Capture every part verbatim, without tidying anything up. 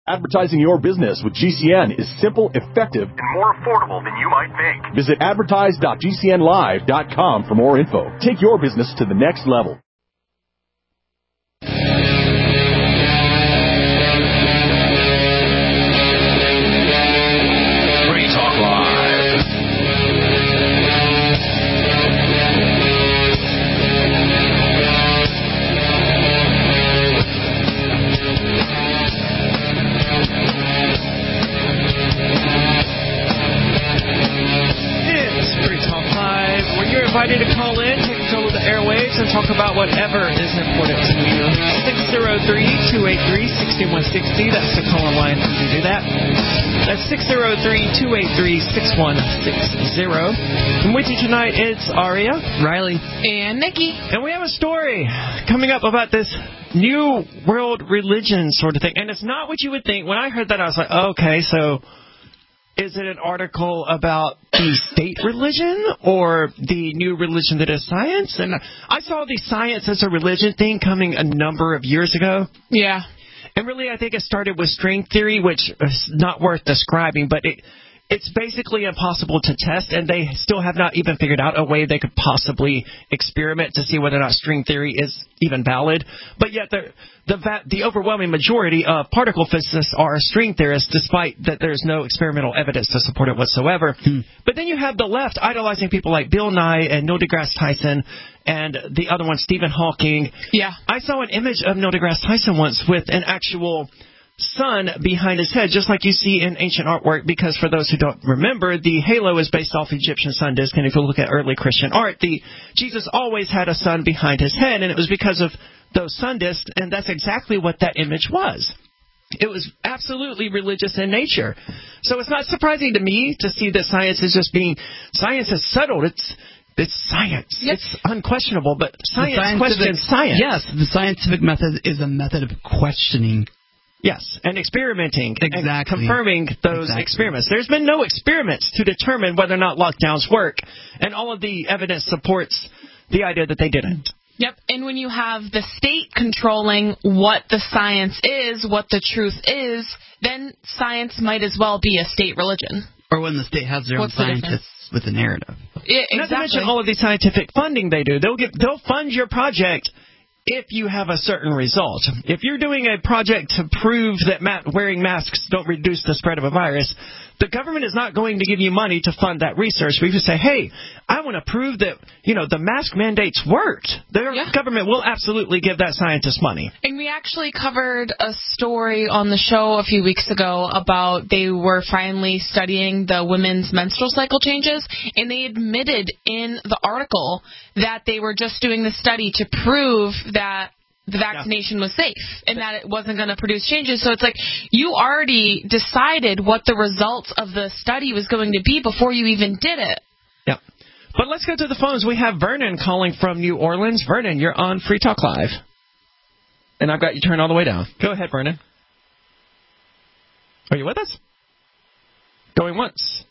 Advertising your business with G C N is simple, effective, and more affordable than you might think. Visit advertise dot g c n live dot com for more info. Take your business to the next level. Free Talk Live. You're invited to call in, take control of the airwaves, and talk about whatever is important to you. six oh three, two eight three, six one six oh. That's the call line for you to do that. That's six oh three, two eight three, six one six oh. And with you tonight, it's Aria, Riley, and Nikki. And we have a story coming up about this new world religion sort of thing. And it's not what you would think. When I heard that, I was like, okay, so is it an article about the state religion or the new religion that is science? And I saw the science as a religion thing coming a number of years ago. Yeah. And really, I think it started with string theory, which is not worth describing, but it it's basically impossible to test, and they still have not even figured out a way they could possibly experiment to see whether or not string theory is even valid. But yet the the, the overwhelming majority of particle physicists are string theorists, despite that there's no experimental evidence to support it whatsoever. Hmm. But then you have the left idolizing people like Bill Nye and Neil deGrasse Tyson, and the other one, Stephen Hawking. Yeah. I saw an image of Neil deGrasse Tyson once with an actual sun behind his head, just like you see in ancient artwork, because for those who don't remember, the halo is based off Egyptian sun disk, and if you look at early Christian art, the Jesus always had a sun behind his head, and it was because of those sun disks, and that's exactly what that image was. It was absolutely religious in nature. So it's not surprising to me to see that science is just being, science is settled, it's It's science. Yep. It's unquestionable, but science questions science. Yes, the scientific method is a method of questioning. Yes, and experimenting, exactly. and confirming those exactly. experiments. There's been no experiments to determine whether or not lockdowns work, and all of the evidence supports the idea that they didn't. Yep, and when you have the state controlling what the science is, what the truth is, then science might as well be a state religion. Or when the state has their What's own the scientists with a narrative. Yeah, exactly. Not to mention all of the scientific funding they do. They'll give, they'll fund your project if you have a certain result. If you're doing a project to prove that ma- wearing masks don't reduce the spread of a virus, the government is not going to give you money to fund that research. We just say, hey, I want to prove that, you know, the mask mandates worked. The yeah. government will absolutely give that scientist money. And we actually covered a story on the show a few weeks ago about they were finally studying the women's menstrual cycle changes, and they admitted in the article that they were just doing the study to prove that the vaccination yeah. was safe and that it wasn't going to produce changes. So it's like you already decided what the results of the study was going to be before you even did it. Yeah. But let's go to the phones. We have Vernon calling from New Orleans. Vernon, you're on Free Talk Live. And I've got you turned all the way down. Go ahead, Vernon. Are you with us? Going once.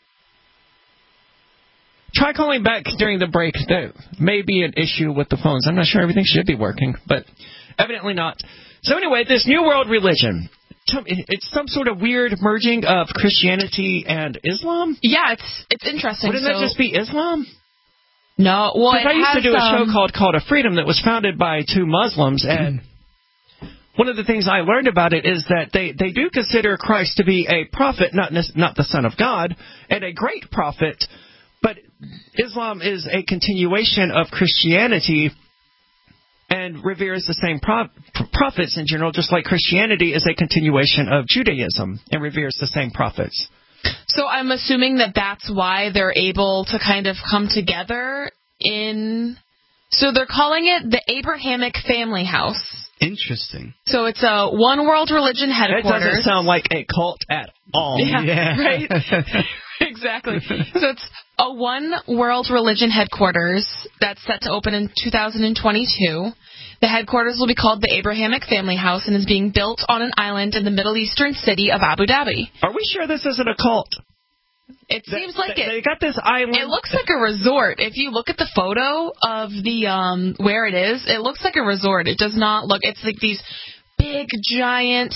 Try calling back during the break. There may be an issue with the phones. I'm not sure everything should be working, but evidently not. So anyway, this new world religion, it's some sort of weird merging of Christianity and Islam? Yeah, it's it's interesting. Wouldn't so, that just be Islam? No. Well, Because I used has, to do a um, show called Call to Freedom that was founded by two Muslims, and one of the things I learned about it is that they, they do consider Christ to be a prophet, not not the Son of God, and a great prophet. But Islam is a continuation of Christianity and reveres the same pro- prophets in general, just like Christianity is a continuation of Judaism and reveres the same prophets. So I'm assuming that that's why they're able to kind of come together in... So they're calling it the Abrahamic Family House. Interesting. So it's a one world religion headquarters. That doesn't sound like a cult at all. Yeah, yeah. right? Exactly. So it's a one world religion headquarters that's set to open in two thousand twenty-two. The headquarters will be called the Abrahamic Family House and is being built on an island in the Middle Eastern city of Abu Dhabi. Are we sure this isn't a cult? It seems like they, it. They got this island. It looks like a resort. If you look at the photo of the um where it is, it looks like a resort. It does not look. It's like these big, giant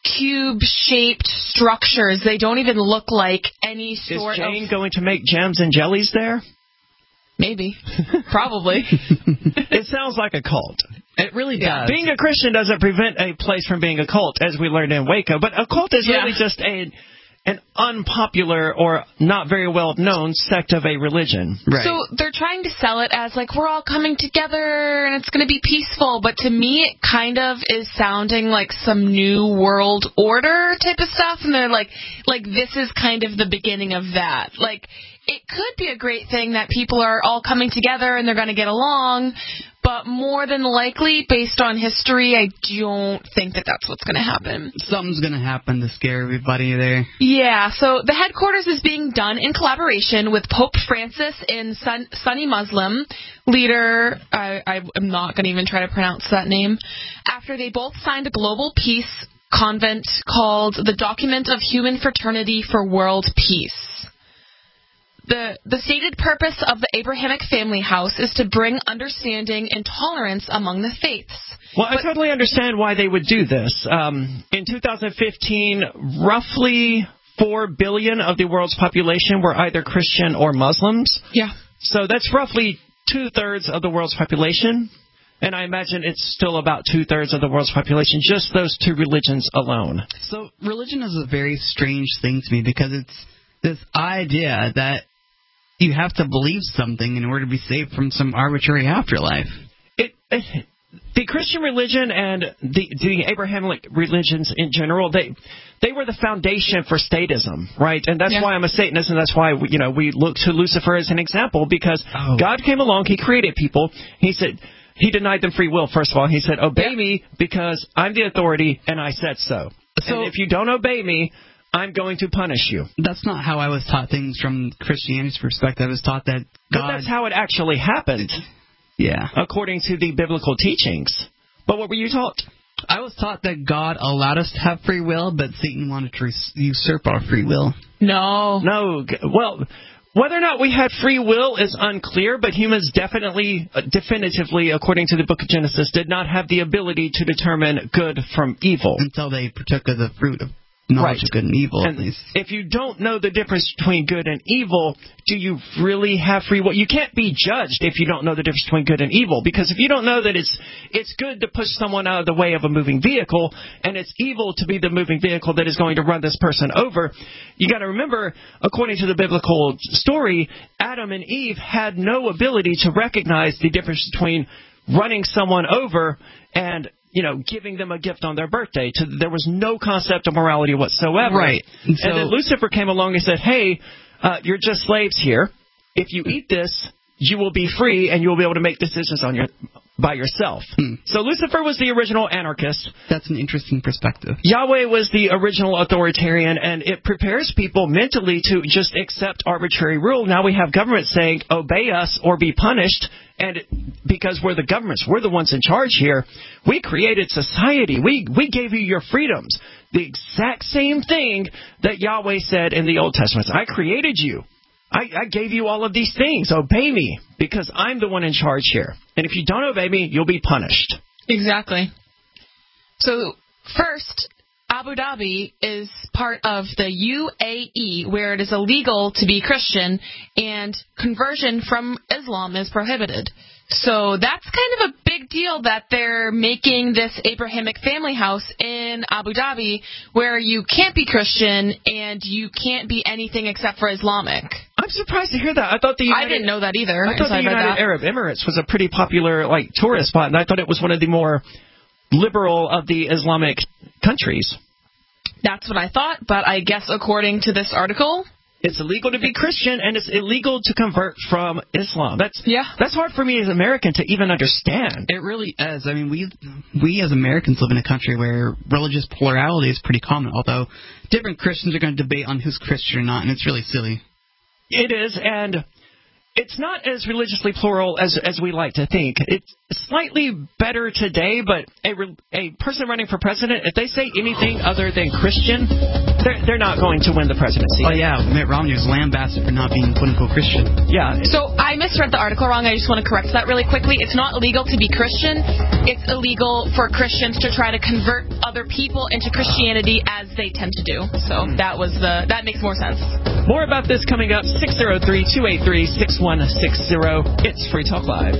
cube-shaped structures. They don't even look like any sort of... Is Jane of... going to make gems and jellies there? Maybe. Probably. It sounds like a cult. It really does. Yeah. Being a Christian doesn't prevent a place from being a cult, as we learned in Waco. But a cult is yeah. really just a... an unpopular or not very well-known sect of a religion. Right. So they're trying to sell it as, like, we're all coming together and it's going to be peaceful. But to me, it kind of is sounding like some new world order type of stuff. And they're like, like this is kind of the beginning of that. Like, it could be a great thing that people are all coming together and they're going to get along. But more than likely, based on history, I don't think that that's what's going to happen. Something's going to happen to scare everybody there. Yeah, so the headquarters is being done in collaboration with Pope Francis and Sun- Sunni Muslim leader, I, I am not going to even try to pronounce that name, after they both signed a global peace convent called the Document of Human Fraternity for World Peace. The the stated purpose of the Abrahamic Family House is to bring understanding and tolerance among the faiths. Well, but, I totally understand why they would do this. Um, in two thousand fifteen, roughly four billion of the world's population were either Christian or Muslims. Yeah. So that's roughly two-thirds of the world's population. And I imagine it's still about two-thirds of the world's population, just those two religions alone. So religion is a very strange thing to me because it's this idea that you have to believe something in order to be saved from some arbitrary afterlife. It, it, the Christian religion and the, the Abrahamic religions in general, they they were the foundation for statism, right? And that's yeah. why I'm a Satanist, and that's why we, you know we look to Lucifer as an example, because oh. God came along, He created people. He said He denied them free will. First of all, He said, "Obey yeah. me because I'm the authority, and I said so. So and if you don't obey me, I'm going to punish you." That's not how I was taught things from Christianity's perspective. I was taught that God... But that's how it actually happened. Yeah. According to the biblical teachings. But what were you taught? I was taught that God allowed us to have free will, but Satan wanted to usurp our free will. No. No. Well, whether or not we had free will is unclear, but humans definitely, uh, definitively, according to the book of Genesis, did not have the ability to determine good from evil. Until they partook of the fruit of knowledge right. of good and evil. And if you don't know the difference between good and evil, do you really have free will? You can't be judged if you don't know the difference between good and evil, because if you don't know that it's it's good to push someone out of the way of a moving vehicle, and it's evil to be the moving vehicle that is going to run this person over, you got to remember, according to the biblical story, Adam and Eve had no ability to recognize the difference between running someone over and you know, giving them a gift on their birthday. To, there was no concept of morality whatsoever. Right. And, so, and then Lucifer came along and said, hey, uh, you're just slaves here. If you eat this, you will be free and you will be able to make decisions on your by yourself. Hmm. So Lucifer was the original anarchist. That's an interesting perspective. Yahweh was the original authoritarian, and it prepares people mentally to just accept arbitrary rule. Now we have government saying, obey us or be punished. And because we're the governments, we're the ones in charge here, we created society. We we gave you your freedoms. The exact same thing that Yahweh said in the Old Testament. I created you. I, I gave you all of these things. Obey me because I'm the one in charge here. And if you don't obey me, you'll be punished. Exactly. So first, Abu Dhabi is part of the U A E, where it is illegal to be Christian, and conversion from Islam is prohibited. So that's kind of a big deal that they're making this Abrahamic family house in Abu Dhabi, where you can't be Christian and you can't be anything except for Islamic. I'm surprised to hear that. I thought the United, I didn't know that either. I thought the United Arab Emirates was a pretty popular like tourist spot, and I thought it was one of the more liberal of the Islamic countries. That's what I thought, but I guess according to this article, it's illegal to be Christian, and it's illegal to convert from Islam. That's yeah. That's hard for me as an American to even understand. It really is. I mean, we we as Americans live in a country where religious plurality is pretty common, although different Christians are going to debate on who's Christian or not, and it's really silly. It is, and it's not as religiously plural as as we like to think. It's slightly better today, but a, a person running for president, if they say anything other than Christian, they're, they're not going to win the presidency. Oh, yeah. Mitt Romney was lambasted for not being quote-unquote Christian. Yeah. So I misread the article wrong. I just want to correct that really quickly. It's not illegal to be Christian. It's illegal for Christians to try to convert other people into Christianity as they tend to do. So that was the that makes more sense. More about this coming up. six oh three, two eight three, six one six zero. It's Free Talk Live.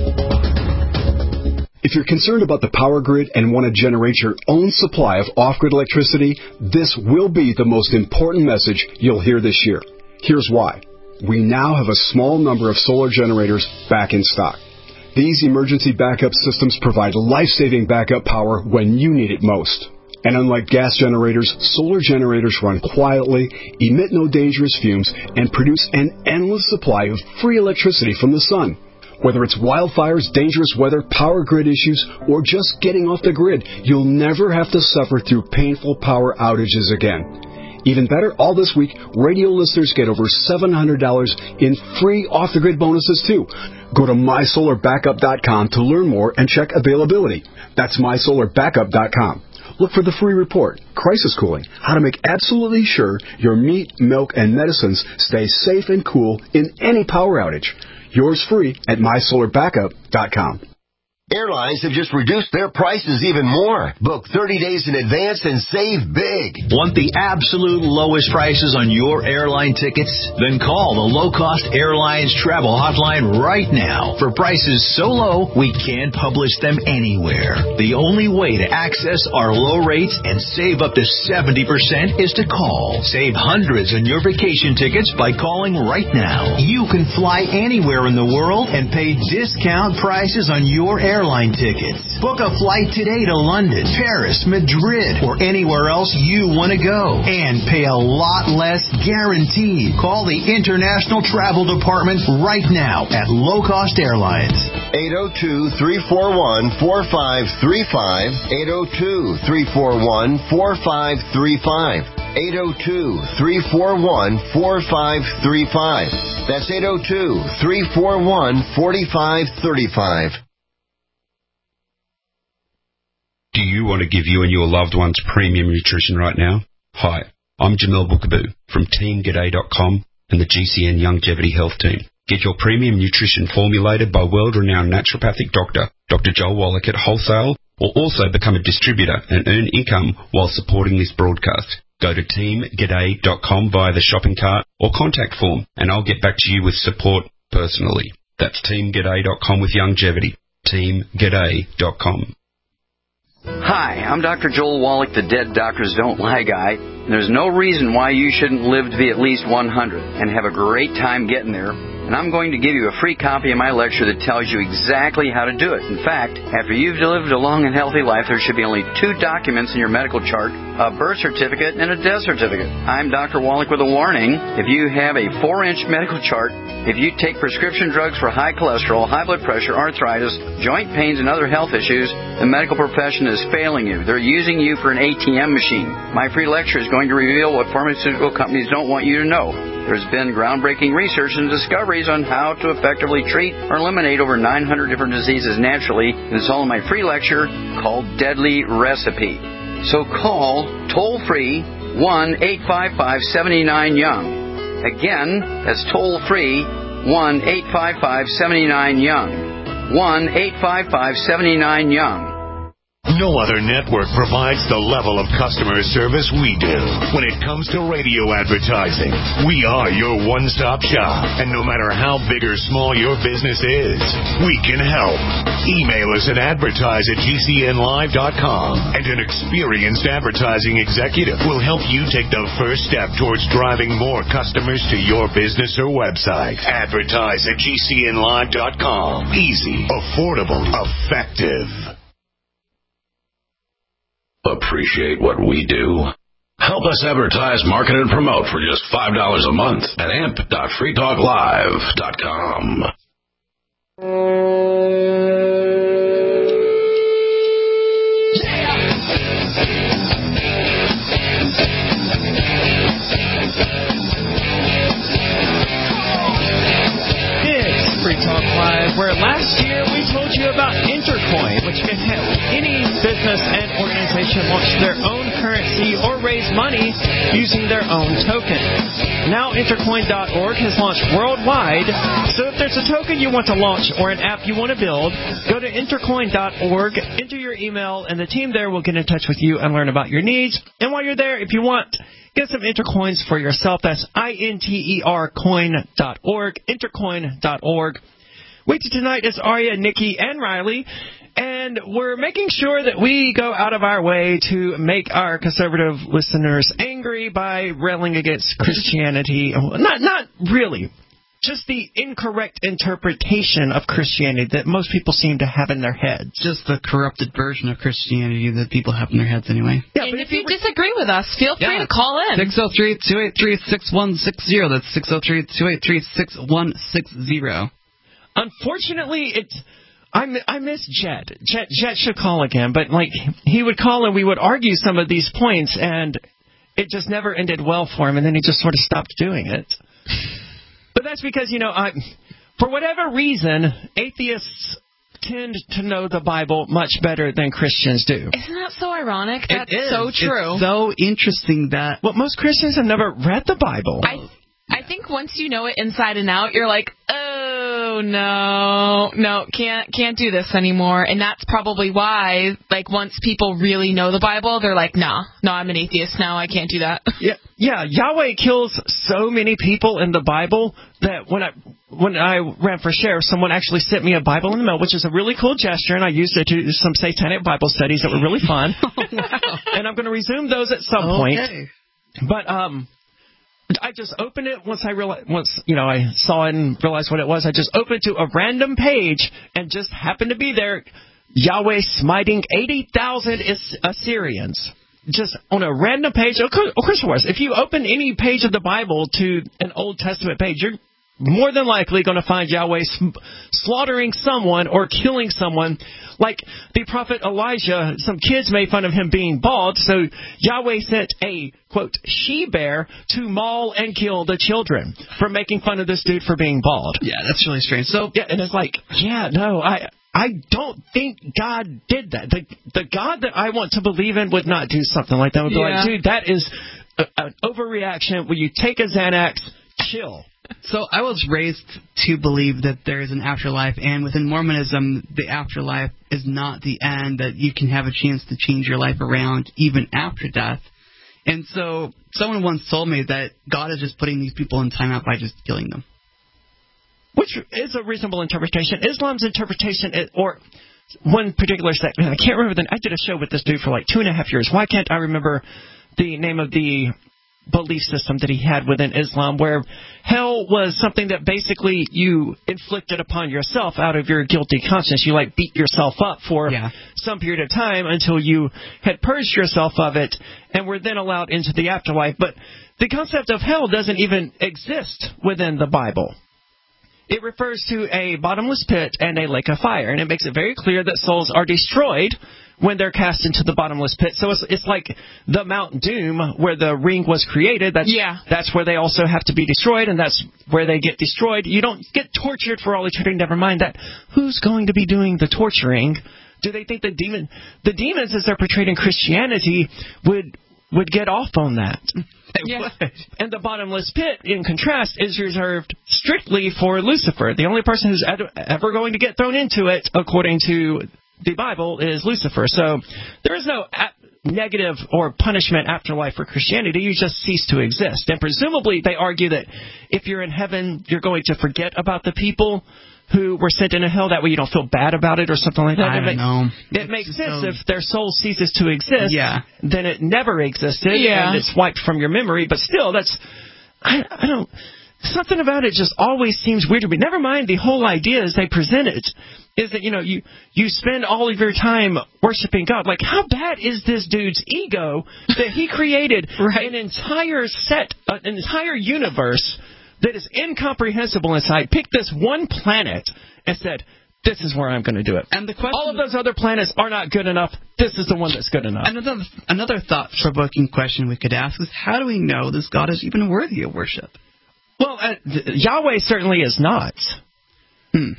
If you're concerned about the power grid and want to generate your own supply of off-grid electricity, this will be the most important message you'll hear this year. Here's why. We now have a small number of solar generators back in stock. These emergency backup systems provide life-saving backup power when you need it most. And unlike gas generators, solar generators run quietly, emit no dangerous fumes, and produce an endless supply of free electricity from the sun. Whether it's wildfires, dangerous weather, power grid issues, or just getting off the grid, you'll never have to suffer through painful power outages again. Even better, all this week, radio listeners get over seven hundred dollars in free off-the-grid bonuses, too. Go to my solar backup dot com to learn more and check availability. That's my solar backup dot com. Look for the free report, Crisis Cooling, how to make absolutely sure your meat, milk, and medicines stay safe and cool in any power outage. Yours free at my solar backup dot com. Airlines have just reduced their prices even more. Book thirty days in advance and save big. Want the absolute lowest prices on your airline tickets? Then call the Low Cost Airlines Travel Hotline right now. For prices so low, we can't publish them anywhere. The only way to access our low rates and save up to seventy percent is to call. Save hundreds on your vacation tickets by calling right now. You can fly anywhere in the world and pay discount prices on your airline Airline tickets. Book a flight today to London, Paris, Madrid, or anywhere else you want to go. And pay a lot less guaranteed. Call the International Travel Department right now at Low Cost Airlines. eight oh two, three four one, four five three five. eight oh two, three four one, four five three five. eight oh two, three four one, four five three five. That's eight oh two, three four one, four five three five. Do you want to give you and your loved ones premium nutrition right now? Hi, I'm Jamel Bookaboo from Team G'day dot com and the G C N Longevity Health Team. Get your premium nutrition formulated by world-renowned naturopathic doctor, Doctor Joel Wallach at wholesale, or also become a distributor and earn income while supporting this broadcast. Go to Team G'day dot com via the shopping cart or contact form, and I'll get back to you with support personally. That's Team G'day dot com with longevity. Team G'day dot com. Hi, I'm Doctor Joel Wallach, the Dead Doctors Don't Lie guy. There's no reason why you shouldn't live to be at least one hundred and have a great time getting there. And I'm going to give you a free copy of my lecture that tells you exactly how to do it. In fact, after you've lived a long and healthy life, there should be only two documents in your medical chart, a birth certificate and a death certificate. I'm Doctor Wallach with a warning. If you have a four-inch medical chart, if you take prescription drugs for high cholesterol, high blood pressure, arthritis, joint pains, and other health issues, the medical profession is failing you. They're using you for an A T M machine. My free lecture is going to reveal what pharmaceutical companies don't want you to know. There's been groundbreaking research and discoveries on how to effectively treat or eliminate over nine hundred different diseases naturally. And it's all in my free lecture called Deadly Recipe. So call toll-free one eight five five, seven nine, young. Again, that's toll-free one eight five five, seven nine, young. one eight five five, seven nine, young. No other network provides the level of customer service we do. When it comes to radio advertising, we are your one-stop shop. And no matter how big or small your business is, we can help. Email us at advertise at G C N live dot com, and an experienced advertising executive will help you take the first step towards driving more customers to your business or website. Advertise at G C N live dot com. Easy, affordable, effective. Appreciate what we do? Help us advertise, market, and promote for just five dollars a month at amp dot free talk live dot com. It's Free Talk Live, where last year we told you about Intercoin, which can help any business and organization launch their own currency or raise money using their own token. Now Intercoin dot org has launched worldwide, so if there's a token you want to launch or an app you want to build, go to Intercoin dot org, enter your email, and the team there will get in touch with you and learn about your needs. And while you're there, if you want, get some Intercoins for yourself. That's I N T E R coin dot org, Intercoin dot org. With you tonight is Aria, Nikki, and Riley, and we're making sure that we go out of our way to make our conservative listeners angry by railing against Christianity. Not, not really. Just the incorrect interpretation of Christianity that most people seem to have in their heads. Just the corrupted version of Christianity that people have in their heads anyway. Yeah, and if, if you re- disagree with us, feel free yeah. to call in. six oh three, two eight three, six one six zero. That's six oh three, two eight three, six one six zero. Unfortunately, it's... I, I miss Jet. Jet. Jet should call again, but like he would call and we would argue some of these points, and it just never ended well for him, and then he just sort of stopped doing it. But that's because, you know, I, for whatever reason, atheists tend to know the Bible much better than Christians do. Isn't that so ironic? That's it is. so true. It's so interesting that... Well, most Christians have never read the Bible. I, I think once you know it inside and out, you're like, oh, no, no, can't can't do this anymore. And that's probably why, like, once people really know the Bible, they're like, nah, no, I'm an atheist now. I can't do that. Yeah, yeah. Yahweh kills so many people in the Bible that when I when I ran for sheriff, someone actually sent me a Bible in the mail, which is a really cool gesture, and I used it to do some satanic Bible studies that were really fun. Oh, wow. And I'm going to resume those at some okay. point. But um. I just opened it once I realized, once, you know, I saw it and realized what it was. I just opened it to a random page and just happened to be there, Yahweh smiting eighty thousand Assyrians. Just on a random page. Of course, of course it was. If you open any page of the Bible to an Old Testament page, you're more than likely going to find Yahweh slaughtering someone or killing someone. Like the prophet Elijah, some kids made fun of him being bald, so Yahweh sent a, quote, she-bear to maul and kill the children for making fun of this dude for being bald. Yeah, that's really strange. So yeah, and it's like, yeah, no, I I don't think God did that. The, the God that I want to believe in would not do something like that. Would be yeah. like, dude, that is a, an overreaction. Will you take a Xanax? Chill. So I was raised to believe that there is an afterlife, and within Mormonism, the afterlife is not the end, that you can have a chance to change your life around even after death. And so someone once told me that God is just putting these people in timeout by just killing them. Which is a reasonable interpretation. Islam's interpretation, is, or one particular sect, I can't remember, the, I did a show with this dude for like two and a half years. Why can't I remember the name of the belief system that he had within Islam, where hell was something that basically you inflicted upon yourself out of your guilty conscience. You like beat yourself up for yeah. some period of time until you had purged yourself of it and were then allowed into the afterlife. But the concept of hell doesn't even exist within the Bible. It refers to a bottomless pit and a lake of fire, and it makes it very clear that souls are destroyed when they're cast into the bottomless pit. So it's, it's like the Mount Doom where the ring was created. That's, yeah. that's where they also have to be destroyed, and that's where they get destroyed. You don't get tortured for all eternity. Never mind that. Who's going to be doing the torturing? Do they think the demon, the demons, as they're portrayed in Christianity, would would get off on that? Yeah. And the bottomless pit, in contrast, is reserved strictly for Lucifer. The only person who's ever going to get thrown into it, according to the Bible, is Lucifer. So there is no negative or punishment afterlife for Christianity. You just cease to exist. And presumably they argue that if you're in heaven, you're going to forget about the people who were sent into hell. That way you don't feel bad about it or something like that. I it don't makes, know. It makes sense. So, if their soul ceases to exist, yeah. then it never existed, yeah. and it's wiped from your memory. But still, that's... I, I don't... Something about it just always seems weird to me. Never mind the whole idea as they present it, is that, you know, you, you spend all of your time worshiping God. Like, how bad is this dude's ego that he created right. an entire set, uh, an entire universe that is incomprehensible inside, picked this one planet and said, this is where I'm going to do it. And the question, all of those other planets are not good enough. This is the one that's good enough. Another, another thought-provoking question we could ask is, how do we know this God is even worthy of worship? Well, uh, Yahweh certainly is not. Hmm.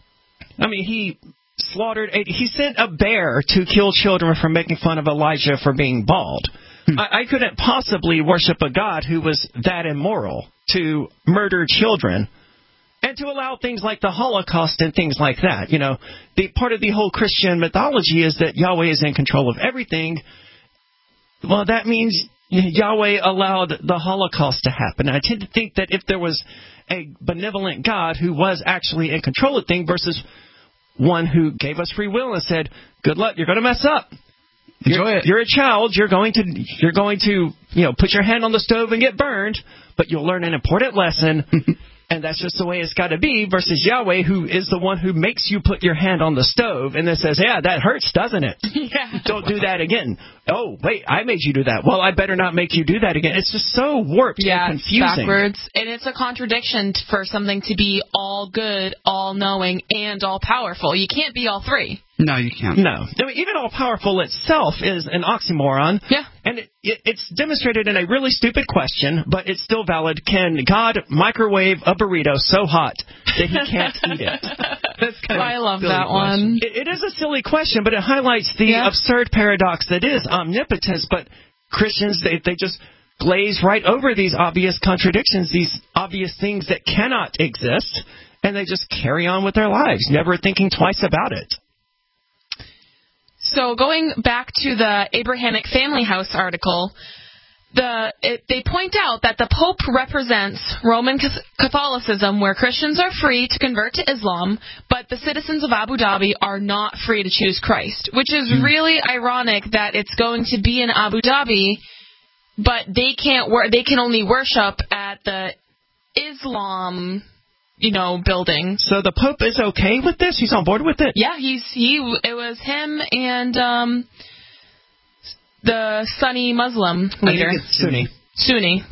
I mean, he slaughtered, a, he sent a bear to kill children for making fun of Elijah for being bald. I, I couldn't possibly worship a God who was that immoral, to murder children, and to allow things like the Holocaust and things like that. You know, the part of the whole Christian mythology is that Yahweh is in control of everything. Well, that means Yahweh allowed the Holocaust to happen. I tend to think that if there was a benevolent God who was actually in control of things versus one who gave us free will and said, good luck, you're going to mess up. Enjoy you're, it. You're a child. You're going to, you're going to, you know, put your hand on the stove and get burned, but you'll learn an important lesson. And that's just the way it's got to be, versus Yahweh, who is the one who makes you put your hand on the stove and then says, yeah, that hurts, doesn't it? Yeah. Don't do that again. Oh, wait, I made you do that. Well, I better not make you do that again. It's just so warped yeah, and confusing. It's backwards. And it's a contradiction for something to be all good, all-knowing, and all-powerful. You can't be all three. No, you can't. No. I mean, even all-powerful itself is an oxymoron. Yeah. And it, it, it's demonstrated in a really stupid question, but it's still valid. Can God microwave a burrito so hot that he can't eat it? That's kind of I love that question. one. It, it is a silly question, but it highlights the yeah. absurd paradox that is omnipotence. But Christians, they, they just glaze right over these obvious contradictions, these obvious things that cannot exist, and they just carry on with their lives, never thinking twice about it. So going back to the Abrahamic Family House article, the it, they point out that the Pope represents Roman Catholicism, where Christians are free to convert to Islam, but the citizens of Abu Dhabi are not free to choose Christ, which is really ironic that it's going to be in Abu Dhabi, but they can't wor- they can only worship at the Islam, you know, building. So the Pope is okay with this? He's on board with it? Yeah, he's he. It was him and um, the Sunni Muslim leader. I think it's Sunni. Sunni.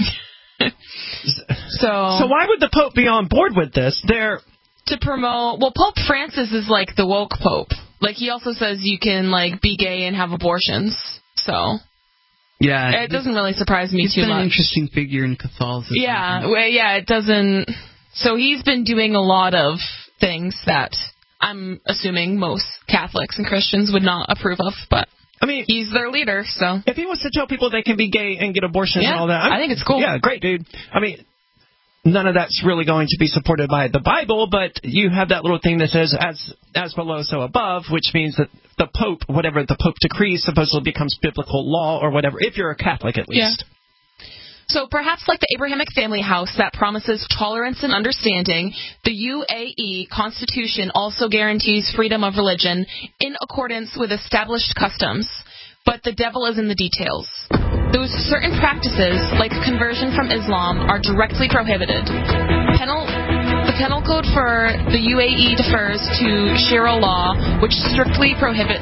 so. So why would the Pope be on board with this? They're to promote. Well, Pope Francis is like the woke Pope. Like he also says you can like be gay and have abortions. So. Yeah. It doesn't really surprise me he's too been much. An interesting figure in Catholicism. Yeah. Well, yeah. It doesn't. So he's been doing a lot of things that I'm assuming most Catholics and Christians would not approve of, but I mean, he's their leader, so. If he wants to tell people they can be gay and get abortions yeah, and all that, I'm, I think it's cool. Yeah, great, dude. I mean, none of that's really going to be supported by the Bible, but you have that little thing that says, as as below, so above, which means that the Pope, whatever the Pope decrees, supposedly becomes biblical law or whatever, if you're a Catholic at least. Yeah. So perhaps like the Abrahamic Family House that promises tolerance and understanding, the U A E Constitution also guarantees freedom of religion in accordance with established customs. But the devil is in the details. Those certain practices, like conversion from Islam, are directly prohibited. Penal, the penal code for the U A E defers to Sharia law, which strictly prohibits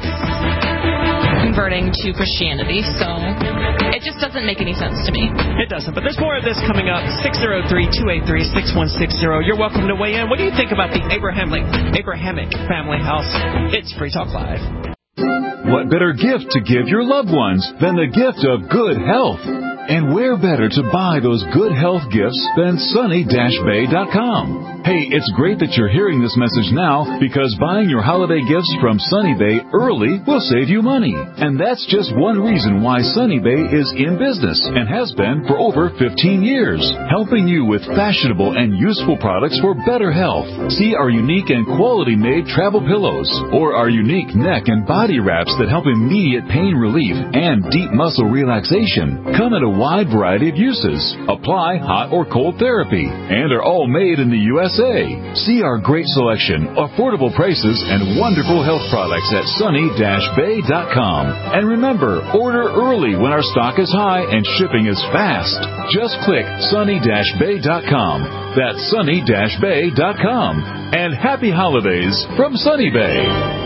converting to Christianity, so it just doesn't make any sense to me. It doesn't, but there's more of this coming up. six oh three, two eight three, six one six zero. You're welcome to weigh in. What do you think about the Abrahamic, Abrahamic Family House? It's Free Talk Live. What better gift to give your loved ones than the gift of good health? And where better to buy those good health gifts than sunny dash bay dot com? Hey, it's great that you're hearing this message now, because buying your holiday gifts from Sunny Bay early will save you money. And that's just one reason why Sunny Bay is in business and has been for over fifteen years, helping you with fashionable and useful products for better health. See our unique and quality-made travel pillows, or our unique neck and body wraps that help immediate pain relief and deep muscle relaxation. Come in a wide variety of uses, apply hot or cold therapy, and are all made in the U S A. See our great selection, affordable prices, and wonderful health products at sunny dash bay dot com. And remember, order early when our stock is high and shipping is fast. Just click sunny dash bay dot com. That's sunny dash bay dot com. And happy holidays from Sunny Bay.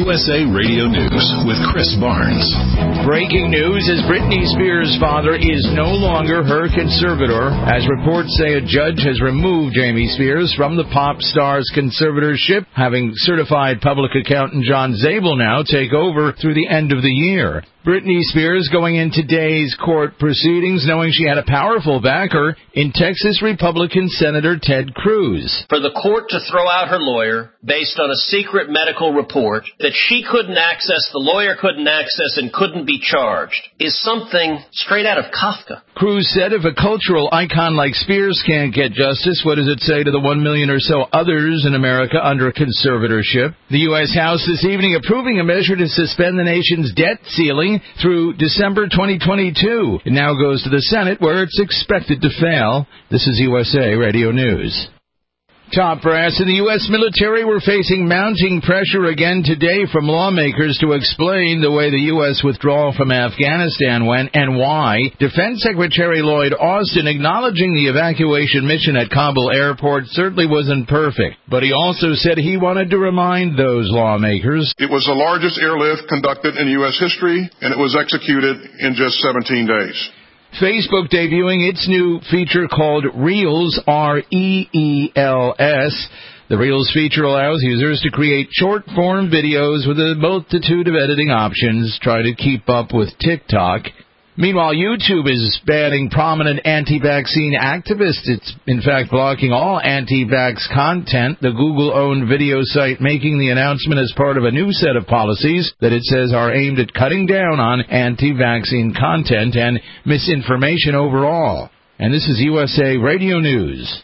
U S A Radio News with Chris Barnes. Breaking news as Britney Spears' father is no longer her conservator, as reports say a judge has removed Jamie Spears from the pop star's conservatorship, having certified public accountant John Zabel now take over through the end of the year. Britney Spears going in today's court proceedings knowing she had a powerful backer in Texas Republican Senator Ted Cruz. For the court to throw out her lawyer based on a secret medical report that she couldn't access, the lawyer couldn't access, and couldn't be charged is something straight out of Kafka. Cruz said if a cultural icon like Spears can't get justice, what does it say to the one million or so others in America under conservatorship? The U S House this evening approving a measure to suspend the nation's debt ceiling through December twenty twenty-two. It now goes to the Senate, where it's expected to fail. This is U S A Radio News. Top brass in the U S military were facing mounting pressure again today from lawmakers to explain the way the U S withdrawal from Afghanistan went and why. Defense Secretary Lloyd Austin acknowledging the evacuation mission at Kabul airport certainly wasn't perfect, but he also said he wanted to remind those lawmakers. It was the largest airlift conducted in U S history, and it was executed in just seventeen days. Facebook debuting its new feature called Reels, R E E L S. The Reels feature allows users to create short-form videos with a multitude of editing options, try to keep up with TikTok. Meanwhile, YouTube is banning prominent anti-vaccine activists. It's, in fact, blocking all anti-vax content. The Google-owned video site making the announcement as part of a new set of policies that it says are aimed at cutting down on anti-vaccine content and misinformation overall. And this is U S A Radio News.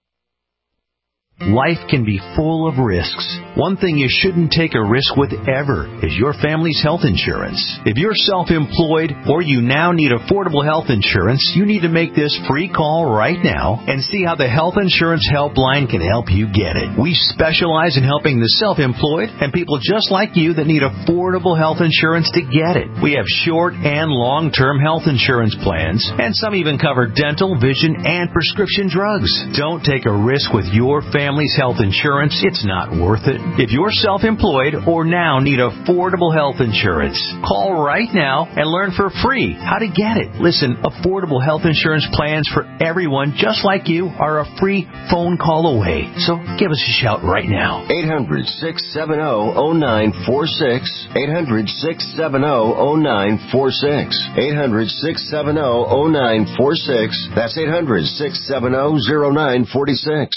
Life can be full of risks. One thing you shouldn't take a risk with ever is your family's health insurance. If you're self-employed or you now need affordable health insurance, you need to make this free call right now and see how the Health Insurance Helpline can help you get it. We specialize in helping the self-employed and people just like you that need affordable health insurance to get it. We have short and long-term health insurance plans, and some even cover dental, vision, and prescription drugs. Don't take a risk with your family. Family's health insurance, it's not worth it. If you're self-employed or now need affordable health insurance, call right now and learn for free how to get it. Listen, affordable health insurance plans for everyone just like you are a free phone call away. So give us a shout right now. eight hundred, six seven zero, zero nine four six. eight hundred, six seven zero, zero nine four six. eight hundred, six seven zero, zero nine four six. That's eight hundred, six seven zero, zero nine four six.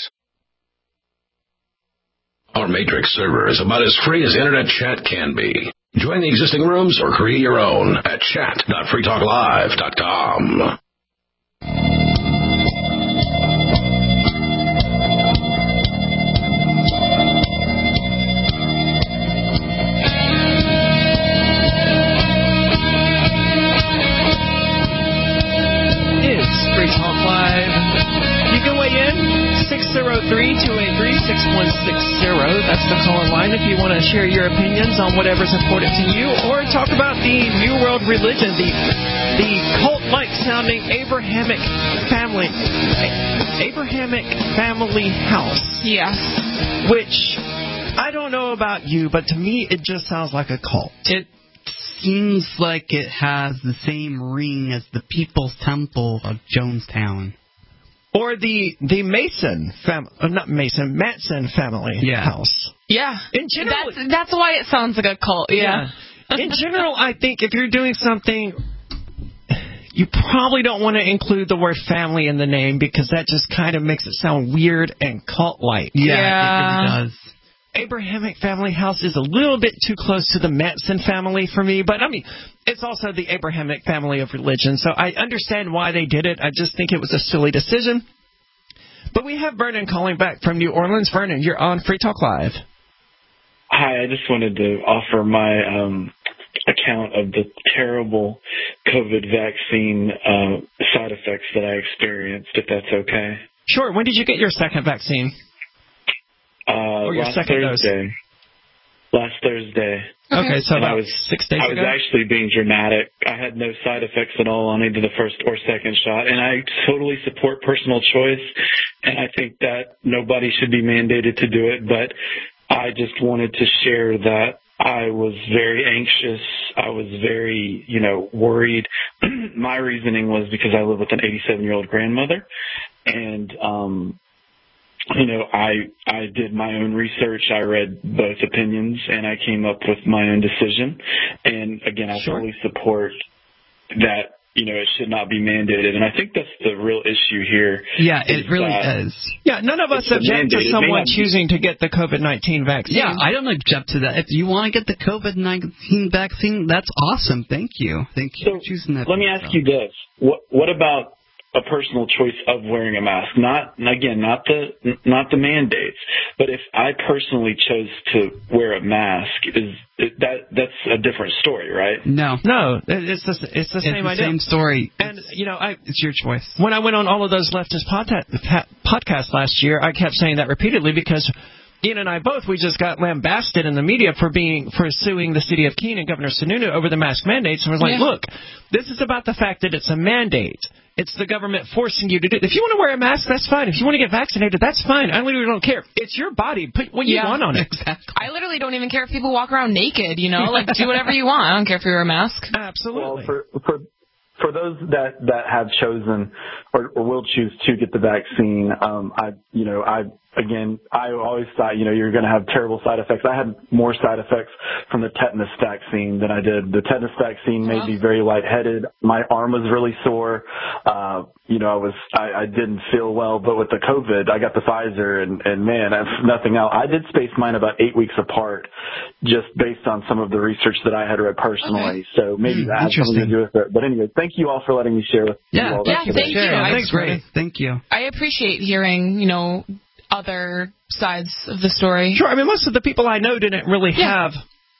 Our Matrix server is about as free as internet chat can be. Join the existing rooms or create your own at chat dot free talk live dot com. It's Free Talk Live. You can weigh in. six oh three, two eight three, six one six zero. That's the call-in line if you want to share your opinions on whatever's important to you, or talk about the New World religion, the the cult-like sounding Abrahamic family, Abrahamic family house. Yes. Which, I don't know about you, but to me it just sounds like a cult. It seems like it has the same ring as the People's Temple of Jonestown. Or the the Mason family, uh, not Mason, Manson family yeah. house. Yeah. In general, that's, that's why it sounds like a cult. Yeah. yeah. In general, I think if you're doing something, you probably don't want to include the word family in the name because that just kind of makes it sound weird and cult-like. Yeah, yeah. it really does. Abrahamic family house is a little bit too close to the Manson family for me, but I mean, it's also the Abrahamic family of religion, so I understand why they did it. I just think it was a silly decision. But we have Vernon calling back from New Orleans. Vernon, you're on Free Talk Live. Hi, I just wanted to offer my um, account of the terrible COVID vaccine uh, side effects that I experienced, if that's okay. Sure. When did you get your second vaccine? Uh, or your last second Thursday. dose? Last Thursday. Okay, so and about I was, six days I ago? was actually being dramatic. I had no side effects at all on either the first or second shot, and I totally support personal choice, and I think that nobody should be mandated to do it, but I just wanted to share that I I was very anxious. I was very, you know, worried. My reasoning was because I live with an eighty-seven-year-old grandmother, and um, you know, I I did my own research. I read both opinions, and I came up with my own decision. And again, I Sure. fully support that. You know, it should not be mandated, and I think that's the real issue here. Yeah, it really is. Yeah, none of us It's object to mandated. It may someone not be- choosing to get the COVID nineteen vaccine. Yeah, I don't object to that. If you want to get the COVID nineteen vaccine, that's awesome. Thank you. Thank you So, for choosing that. Let me ask you this: what what about a personal choice of wearing a mask? Not again, not the not the mandates, but if I personally chose to wear a mask, is it, that that's a different story, right? No, No, it's the, it's the it's same the idea. same story. And, you know, I It's your choice. when I went on all of those leftist podca- pa- podcasts last year, I kept saying that repeatedly because Ian and I both, we just got lambasted in the media for being for suing the city of Keene and Governor Sununu over the mask mandates. And we're like, Yeah. look, this is about the fact that it's a mandate. It's the government forcing you to do it. If you want to wear a mask, that's fine. If you want to get vaccinated, that's fine. I literally don't care. It's your body. Put what you Yeah. want on it. Exactly. I literally don't even care if people walk around naked, you know? Like, do whatever you want. I don't care if you wear a mask. Absolutely. Well, for for for those that that have chosen or, or will choose to get the vaccine, um, I you know I again I always thought you know you're going to have terrible side effects. I had more side effects from the tetanus vaccine than I did. The tetanus vaccine made me very lightheaded. My arm was really sore. Uh, you know I was I, I didn't feel well. But with the COVID, I got the Pfizer, and and man, if nothing else, I did space mine about eight weeks apart, just based on some of the research that I had read personally. So maybe Mm, that has something to interesting. do with it. But anyway, thank you all for letting me share with Yeah, you all Yeah, that today. thank you. Sure, I- that's great. Thank you. I appreciate hearing, you know, other sides of the story. Sure. I mean, most of the people I know didn't really Yeah. have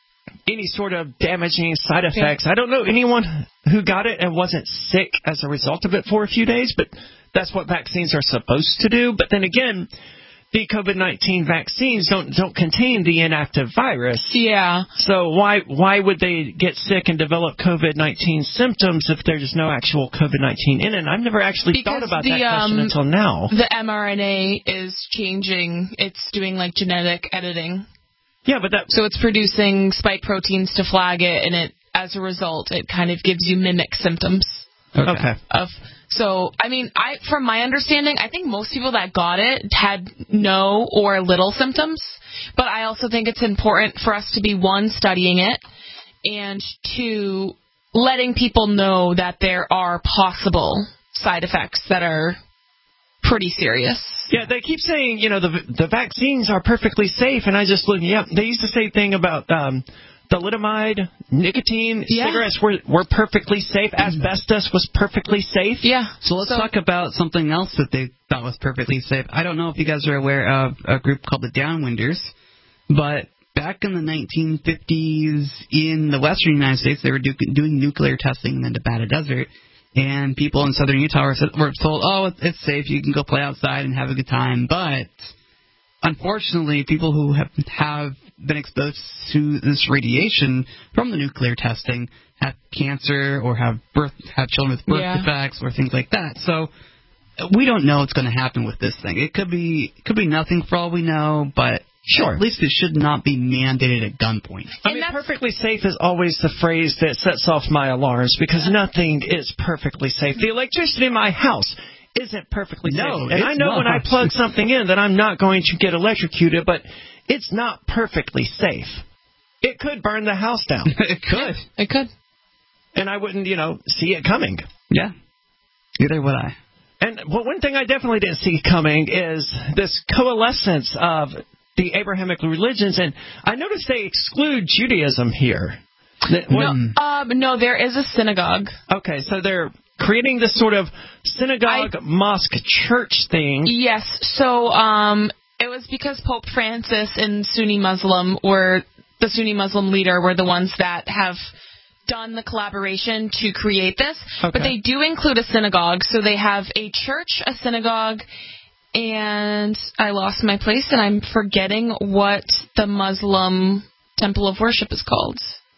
any sort of damaging side effects. I don't know anyone who got it and wasn't sick as a result of it for a few days, but that's what vaccines are supposed to do. But then again, the COVID nineteen vaccines don't don't contain the inactive virus. Yeah. So why why would they get sick and develop COVID nineteen symptoms if there's no actual COVID nineteen in it? And I've never actually Because thought about the, that question um, until now. The mRNA is changing. It's doing, like, genetic editing. Yeah, but that... So it's producing spike proteins to flag it, and it, as a result, it kind of gives you mimic symptoms. Okay. okay. Of so, I mean, I from my understanding, I think most people that got it had no or little symptoms. But I also think it's important for us to be, one, studying it, and two, letting people know that there are possible side effects that are pretty serious. Yeah, they keep saying, you know, the the vaccines are perfectly safe, and I just look, yeah, they used to say thing about um, thalidomide, nicotine, Yeah. cigarettes were, were perfectly safe, asbestos was perfectly safe. Yeah. So let's So- talk about something else that they thought was perfectly safe. I don't know if you guys are aware of a group called the Downwinders, but back in the nineteen fifties in the western United States, they were do, doing nuclear testing in the Nevada desert, and people in southern Utah were, were told, oh, it's, it's safe, you can go play outside and have a good time. But unfortunately, people who have, have been exposed to this radiation from the nuclear testing have cancer or have birth have children with birth Yeah. defects or things like that. So we don't know what's going to happen with this thing. It could be it could be nothing for all we know, but Sure. at least it should not be mandated at gunpoint. I mean, perfectly safe is always the phrase that sets off my alarms because nothing is perfectly safe. The electricity in my house isn't perfectly No, safe. And I it's know when I not. plug something in that I'm not going to get electrocuted, but it's not perfectly safe. It could burn the house down. It could. It could. And I wouldn't, you know, see it coming. Yeah. Neither would I. And well, one thing I definitely didn't see coming is this coalescence of the Abrahamic religions, and I noticed they exclude Judaism here. That- No, um, no, there is a synagogue. Okay, so they're creating this sort of synagogue, I- mosque, church thing. Yes. So um, it was because Pope Francis and Sunni Muslim were the Sunni Muslim leader were the ones that have done the collaboration to create this. Okay. But they do include a synagogue. So they have a church, a synagogue, and I lost my place, and I'm forgetting what the Muslim temple of worship is called.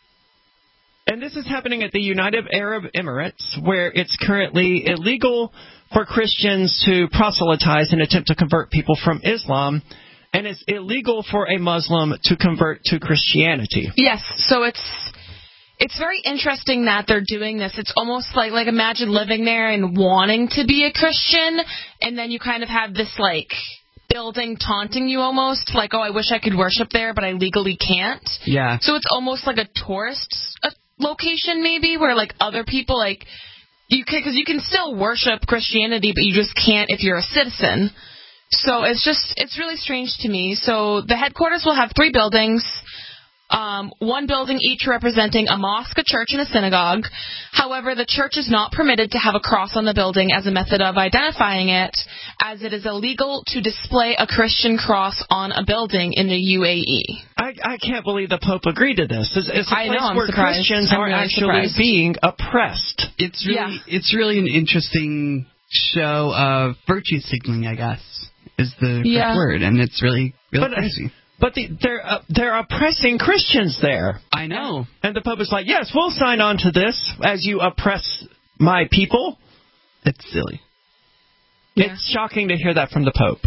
And this is happening at the United Arab Emirates, where it's currently illegal for Christians to proselytize and attempt to convert people from Islam. And it's illegal for a Muslim to convert to Christianity. Yes, so it's it's very interesting that they're doing this. It's almost like, like imagine living there and wanting to be a Christian, and then you kind of have this, like, building taunting you almost, like, oh, I wish I could worship there, but I legally can't. Yeah. So it's almost like a tourist uh, location, maybe, where, like, other people, like, you can, because you can still worship Christianity, but you just can't if you're a citizen. So it's just, it's really strange to me. So the headquarters will have three buildings, um, one building each representing a mosque, a church, and a synagogue. However, the church is not permitted to have a cross on the building as a method of identifying it, as it is illegal to display a Christian cross on a building in the U A E. I, I can't believe the Pope agreed to this. It's, it's a I place know, I'm where surprised. Christians I'm are really actually surprised. being oppressed. It's really, Yeah. it's really an interesting show of virtue signaling, I guess, is the Yeah. correct word, and it's really, really But, crazy. But the, they're uh, they're oppressing Christians there. I know. And the Pope is like, yes, we'll sign on to this as you oppress my people. It's silly. Yeah. It's shocking to hear that from the Pope.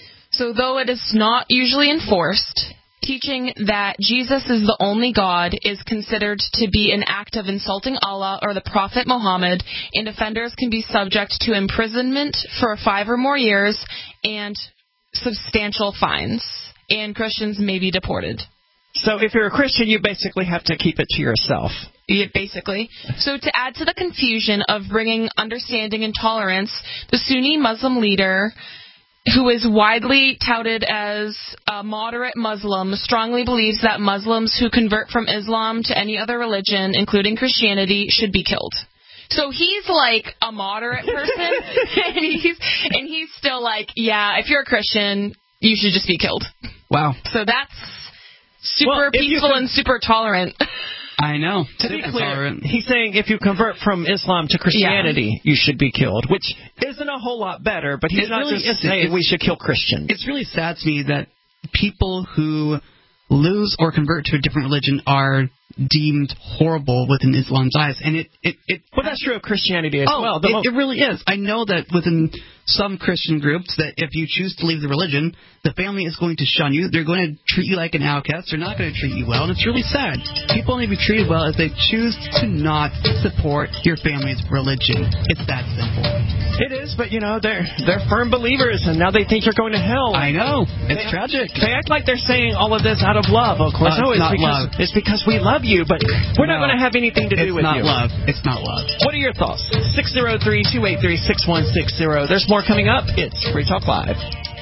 So though it is not usually enforced, teaching that Jesus is the only God is considered to be an act of insulting Allah or the Prophet Muhammad, and offenders can be subject to imprisonment for five or more years and substantial fines, and Christians may be deported. So if you're a Christian, you basically have to keep it to yourself. Yeah, basically. So to add to the confusion of bringing understanding and tolerance, the Sunni Muslim leader, who is widely touted as a moderate Muslim, strongly believes that Muslims who convert from Islam to any other religion, including Christianity, should be killed. So he's like a moderate person, and he's and he's still like, yeah, if you're a Christian, you should just be killed. Wow. So that's super Well, if you peaceful could- and super tolerant. I know. To be Super clear, tolerant. he's saying if you convert from Islam to Christianity, you should be killed, which isn't a whole lot better, but he's It not really just isn't. saying It's- we should kill Christians. It's really sad to me that people who lose or convert to a different religion are deemed horrible within Islam's eyes, and it it, it well, that's true of Christianity as oh, well. The it, mo- it really is. I know that within some Christian groups that if you choose to leave the religion, the family is going to shun you. They're going to treat you like an outcast. They're not going to treat you well, and it's really sad. People only be treated well if they choose to not support your family's religion. It's that simple. It is, but you know they're they're firm believers, and now they think you're going to hell. I know. It's they, tragic. They act like they're saying all of this out of love. Of course, Uh, no, it's it's not because love. it's because we love you, but we're not No. going to have anything to do It's with not you. love. It's not love. What are your thoughts? six oh three, two eight three, six one six zero. There's more coming up. It's Free Talk Live.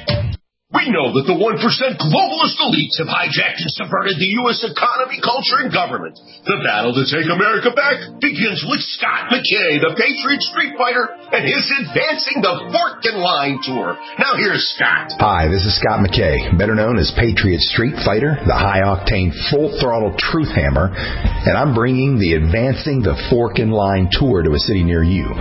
We know that the one percent globalist elites have hijacked and subverted the U S economy, culture, and government. The battle to take America back begins with Scott McKay, the Patriot Street Fighter, and his Advancing the Fork and Line Tour. Now here's Scott. Hi, this is Scott McKay, better known as Patriot Street Fighter, the high-octane, full-throttle truth hammer, and I'm bringing the Advancing the Fork and Line Tour to a city near you.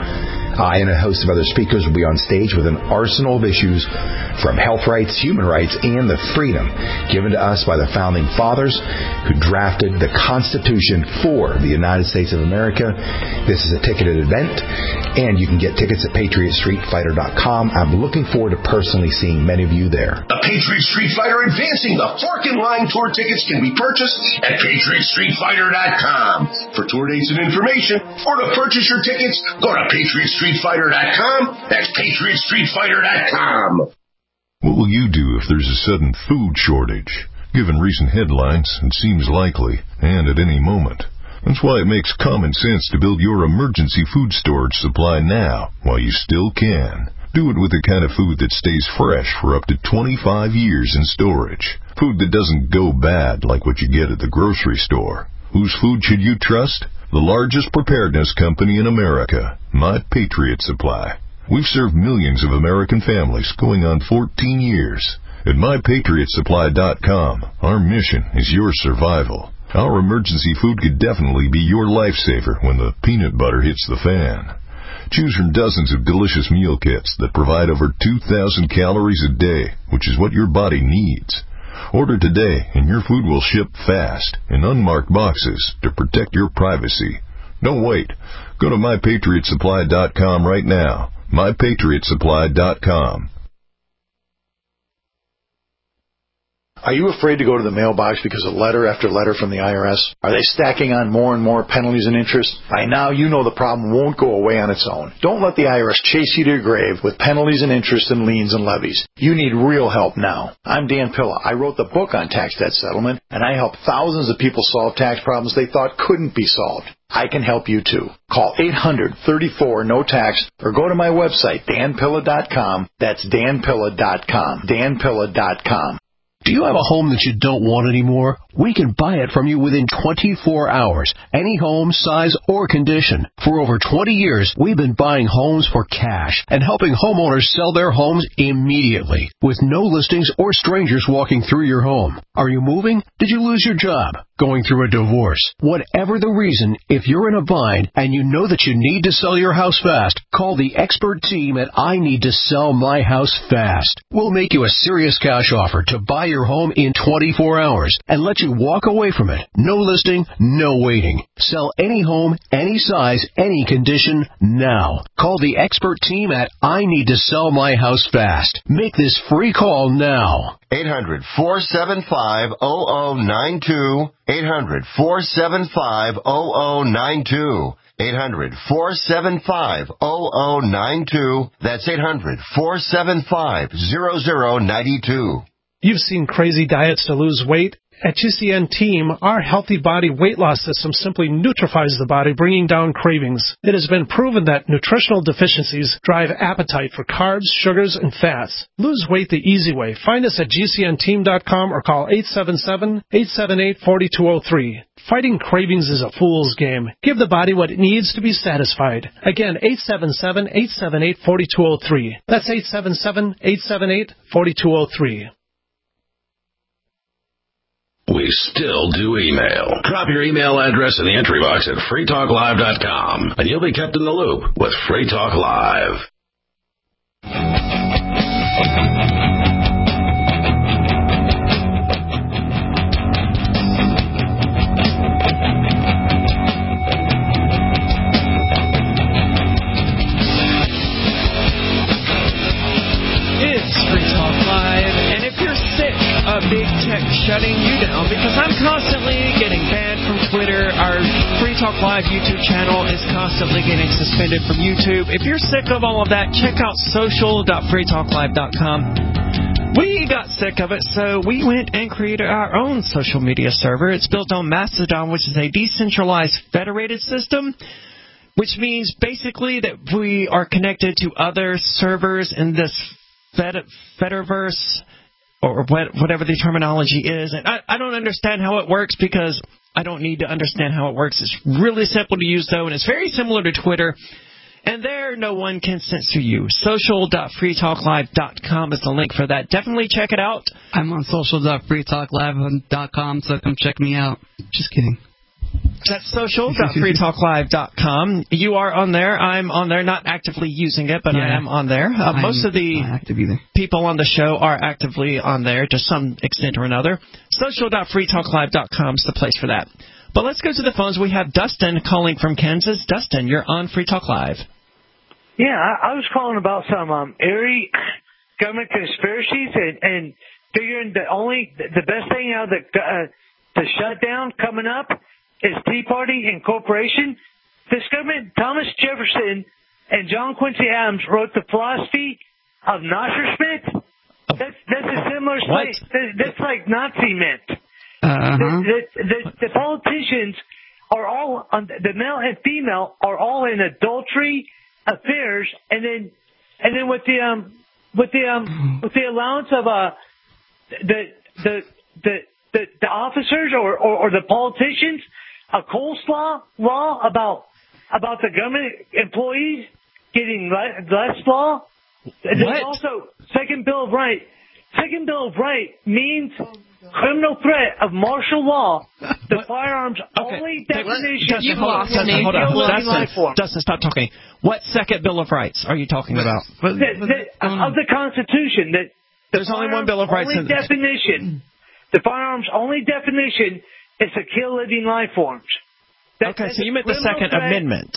I and a host of other speakers will be on stage with an arsenal of issues from health rights, human rights, and the freedom given to us by the Founding Fathers who drafted the Constitution for the United States of America. This is a ticketed event, and you can get tickets at patriot street fighter dot com. I'm looking forward to personally seeing many of you there. The Patriot Street Fighter Advancing the Fork and Line Tour tickets can be purchased at patriot street fighter dot com. For tour dates and information, or to purchase your tickets, go to patriot street fighter dot com. That's patriot street fighter dot com. What will you do if there's a sudden food shortage? Given recent headlines, it seems likely, and at any moment. That's why it makes common sense to build your emergency food storage supply now, while you still can. Do it with the kind of food that stays fresh for up to twenty-five years in storage. Food that doesn't go bad like what you get at the grocery store. Whose food should you trust? The largest preparedness company in America, My Patriot Supply. We've served millions of American families going on fourteen years. At my patriot supply dot com, our mission is your survival. Our emergency food could definitely be your lifesaver when the peanut butter hits the fan. Choose from dozens of delicious meal kits that provide over two thousand calories a day, which is what your body needs. Order today, and your food will ship fast in unmarked boxes to protect your privacy. Don't wait. Go to my patriot supply dot com right now. my patriot supply dot com. Are you afraid to go to the mailbox because of letter after letter from the I R S? Are they stacking on more and more penalties and interest? By now, you know the problem won't go away on its own. Don't let the I R S chase you to your grave with penalties and interest and liens and levies. You need real help now. I'm Dan Pilla. I wrote the book on tax debt settlement, and I help thousands of people solve tax problems they thought couldn't be solved. I can help you too. Call eight hundred, thirty-four, no tax or go to my website, dan pilla dot com. That's dan pilla dot com. dan pilla dot com. Do you have a home that you don't want anymore? We can buy it from you within twenty-four hours. Any home, size, or condition. For over twenty years, we've been buying homes for cash and helping homeowners sell their homes immediately with no listings or strangers walking through your home. Are you moving? Did you lose your job? Going through a divorce? Whatever the reason, if you're in a bind and you know that you need to sell your house fast, call the expert team at I Need to Sell My House Fast. We'll make you a serious cash offer to buy your home in twenty-four hours and let you walk away from it. No listing, no waiting. Sell any home, any size, any condition, now. Call the expert team at I Need to Sell My House Fast. Make this free call now. eight hundred, four seven five, zero zero nine two. eight hundred, four seven five, zero zero nine two. eight hundred, four seven five, zero zero nine two. That's eight hundred, four seven five, zero zero nine two. You've seen crazy diets to lose weight. At G C N Team, our Healthy Body Weight Loss System simply neutralizes the body, bringing down cravings. It has been proven that nutritional deficiencies drive appetite for carbs, sugars, and fats. Lose weight the easy way. Find us at G C N team dot com or call eight seven seven, eight seven eight, four two zero three. Fighting cravings is a fool's game. Give the body what it needs to be satisfied. Again, eight seven seven, eight seven eight, four two zero three. That's eight seven seven, eight seven eight, four two zero three. We still do email. Drop your email address in the entry box at free talk live dot com, and you'll be kept in the loop with Free Talk Live. Big tech shutting you down because I'm constantly getting banned from Twitter. Our Free Talk Live YouTube channel is constantly getting suspended from YouTube. If you're sick of all of that, check out social dot free talk live dot com. We got sick of it, so we went and created our own social media server. It's built on Mastodon, which is a decentralized federated system, which means basically that we are connected to other servers in this fed- Fediverse, or whatever the terminology is. And I, I don't understand how it works because I don't need to understand how it works. It's really simple to use, though, and it's very similar to Twitter. And there, no one can censor you. social dot free talk live dot com is the link for that. Definitely check it out. I'm on social dot free talk live dot com, so come check me out. Just kidding. That's social dot free talk live dot com. You are on there. I'm on there, not actively using it, but yeah, I am on there. Uh, most of the people on the show are actively on there to some extent or another. social dot free talk live dot com is the place for that. But let's go to the phones. We have Dustin calling from Kansas. Dustin, you're on Free Talk Live. Yeah, I, I was calling about some um, eerie government conspiracies and, and figuring that only the best thing out of the, uh, the shutdown coming up is Tea Party Incorporation. This government, Thomas Jefferson and John Quincy Adams wrote the philosophy of Nasser-Schmidt. That's, that's a similar place. That's like Nazi mint. Uh-huh. The, the, the, the politicians are all, the male and female are all in adultery affairs, and then, and then with the, um, with the, um, with the allowance of, uh, the, the, the, the, the officers or, or, or the politicians, a coleslaw law about about the government employees getting less, less law. There's also Second Bill of Rights. Second Bill of Rights means criminal threat of martial law. The what? Firearms okay. only definition. Dustin, hold on, Dustin, hold on. Dustin, Dustin, stop talking. What Second Bill of Rights are you talking about? The, the, of the Constitution. That the There's only one Bill of Rights. Only in definition. The firearms only definition is to kill living life forms. That, okay, so you meant the Second Amendment.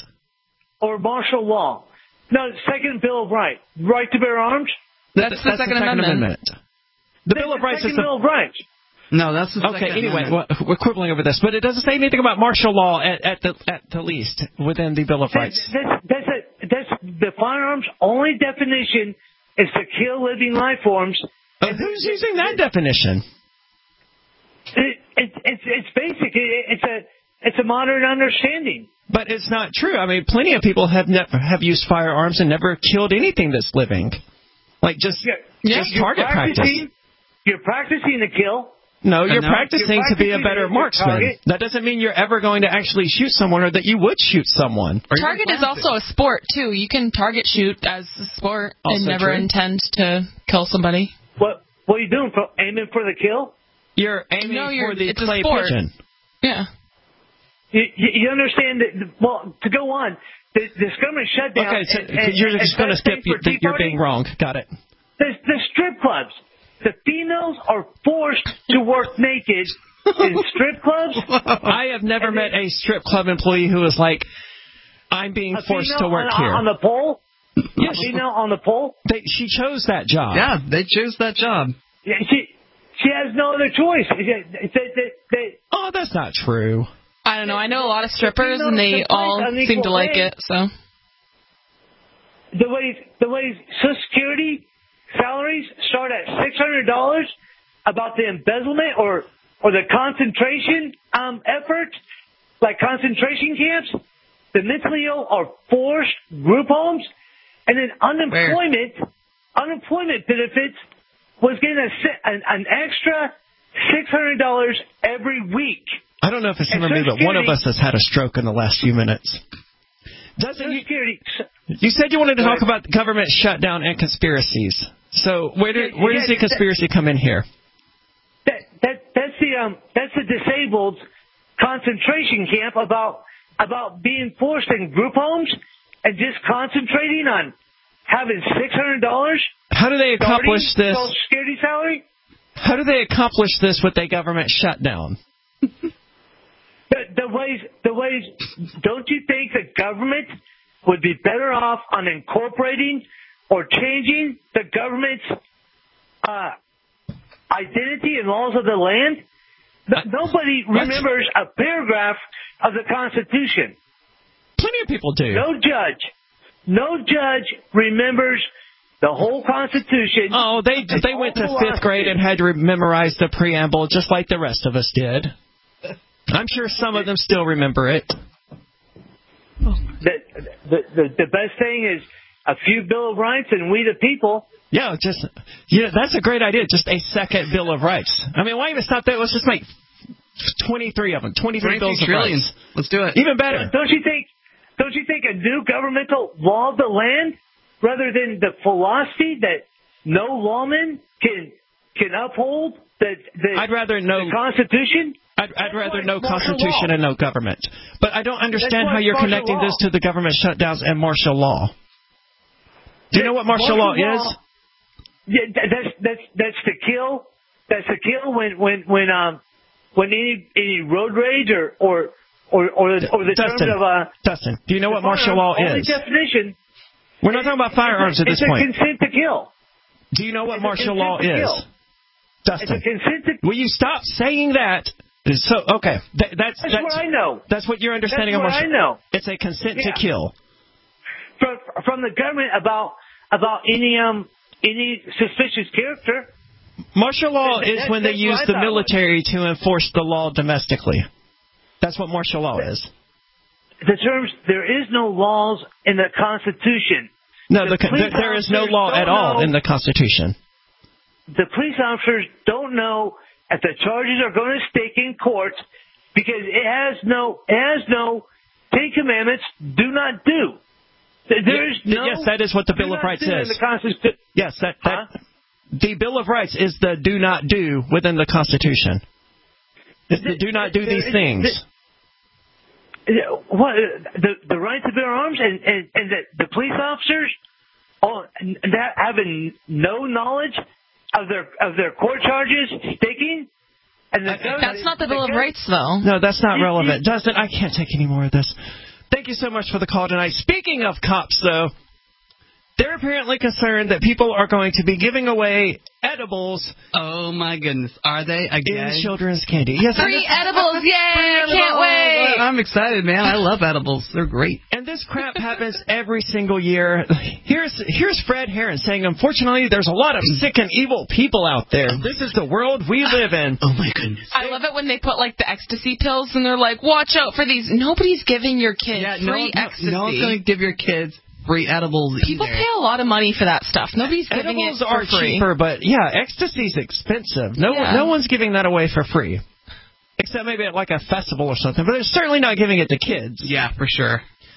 Or martial law. No, the Second Bill of Rights. Right to bear arms. That's, that's the, Second, the second Amendment. Amendment. The Bill of Rights is the Bill of Rights. No, that's the okay. Second Anyway, Amendment. well, we're quibbling over this, but it doesn't say anything about martial law at, at the at the least within the Bill of Rights. That's, that's, a, that's the firearms' only definition is to kill living life forms. Uh, who's using that definition? It, it, it's it's basic. It, it's a it's a modern understanding. But it's not true. I mean, plenty of people have never have used firearms and never killed anything that's living. Like just Yeah, just you're target practice. practicing- You're practicing to kill. No, you're No, practicing you're to be a practicing better to marksman. target. That doesn't mean you're ever going to actually shoot someone or that you would shoot someone. Target is also a sport, too. You can target shoot as a sport Also and never true. intend to kill somebody. What what are you doing? For, aiming for the kill? You're aiming No, you're- for the it's a clay sport. pigeon. Yeah. You, you, you understand that? Well, to go on, the, this government shutdown. Okay, so and, and, you're and just going to best skip. thing for You, Tea you're Party, being wrong. Got it. The, the strip clubs. The females are forced to work naked in strip clubs. I have never met a strip club employee who was like, "I'm being A forced female to work on, here." on the pole. Yes. A female on the pole. They, she chose that job. Yeah, they chose that job. Yeah, she she has no other choice. They, they, they, they, Oh, that's not true. I don't know. I know a lot of strippers, females and they can place all unequal seem to like pay. it. So the ways the ways Social Security salaries start at six hundred dollars. About the embezzlement or or the concentration um, effort, like concentration camps, the mentally ill are forced group homes, and then unemployment unemployment benefits was getting a, si- an, an extra six hundred dollars every week. I don't know if it's And me, Social but one of Security- us has had a stroke in the last few minutes. Doesn't Social you, Security. you said you wanted to Go talk ahead. about government shutdown and conspiracies. So where, do, Yeah, where yeah, does the that- conspiracy come in here? That that that's the um that's the disabled concentration camp about about being forced in group homes and just concentrating on having six hundred dollars. How do they accomplish this? Social Security salary. How do they accomplish this with a government shutdown? The, the ways the ways. Don't you think the government would be better off on incorporating or changing the government's uh, identity and laws of the land? No- Nobody remembers a paragraph of the Constitution. Plenty of people do. No judge, no judge remembers the whole Constitution. Oh, they and they all went to philosophy. fifth grade and had to memorize the preamble just like the rest of us did. I'm sure some of them still remember it. The, the, the, the best thing is a few Bill of Rights and we the people. Yeah, just yeah, that's a great idea. Just a second Bill of Rights. I mean, why even stop there? Let's just make twenty-three of them. twenty-three bills of trillion. rights. Let's do it. Even better. Don't you think? Don't you think a new governmental law of the land, rather than the philosophy that no lawman can can uphold the, the I'd rather no the Constitution? I'd, I'd rather why no it's martial constitution law. and no government. But I don't understand That's why how it's you're martial connecting law. this to the government shutdowns and martial law. Do you know what martial, law is? Yeah, that- that's that's that's to kill. That's to kill when when when um when any any road rage or or or or the, or the Dustin, terms of uh. Dustin, do you know the what martial law firearm, only is? definition. We're not talking about firearms at it's this a point. consent to kill. Do you know what It's a martial law consent to is? kill. Dustin, It's a consent to. will you stop saying that? So okay, Th- that's That's, what I know. That's what your understanding That's of what martial. I know. It's a consent Yeah. to kill. From from the government about about any um any suspicious character. Martial law That- is that- when they that's use what I the thought it was. military to enforce the law domestically. That's what martial law is. The terms there is no laws in the Constitution. No, The the, police the, there is no officers law don't at all know- in the Constitution. The police officers don't know if the charges are going to stick in court because it has no it has no Ten Commandments do not do. There is Yes, no yes, that is what the do Bill of not Rights do in is. the Constitution. Yes, that, that the Bill of Rights is the do not do within the Constitution. It's the do not do these things. What the the right to bear arms and and, and the, the police officers, all that having no knowledge of their of their court charges sticking, and the, That's not the Bill of Rights, though. No, that's not relevant. Dustin, I can't take any more of this. Thank you so much for the call tonight. Speaking of cops, though, They're apparently concerned that people are going to be giving away edibles. Oh, my goodness. Are they again? In children's candy. Yes, Free edibles. Yay. I can't wait. I'm excited, man. I love edibles. They're great. And this crap happens every single year. Here's here's Fred Heron saying, unfortunately, there's a lot of sick and evil people out there. This is the world we live in. Oh, my goodness. I love it when they put, like, the ecstasy pills, and they're like, watch out for these. Nobody's giving your kids yeah, free no, ecstasy. No one's going to give your kids free edibles People either. pay a lot of money for that stuff. Nobody's giving edibles it for are free. cheaper, but yeah, ecstasy's expensive. No, Yeah. no one's giving that away for free. Except maybe at like a festival or something, but they're certainly not giving it to kids. Yeah, for sure.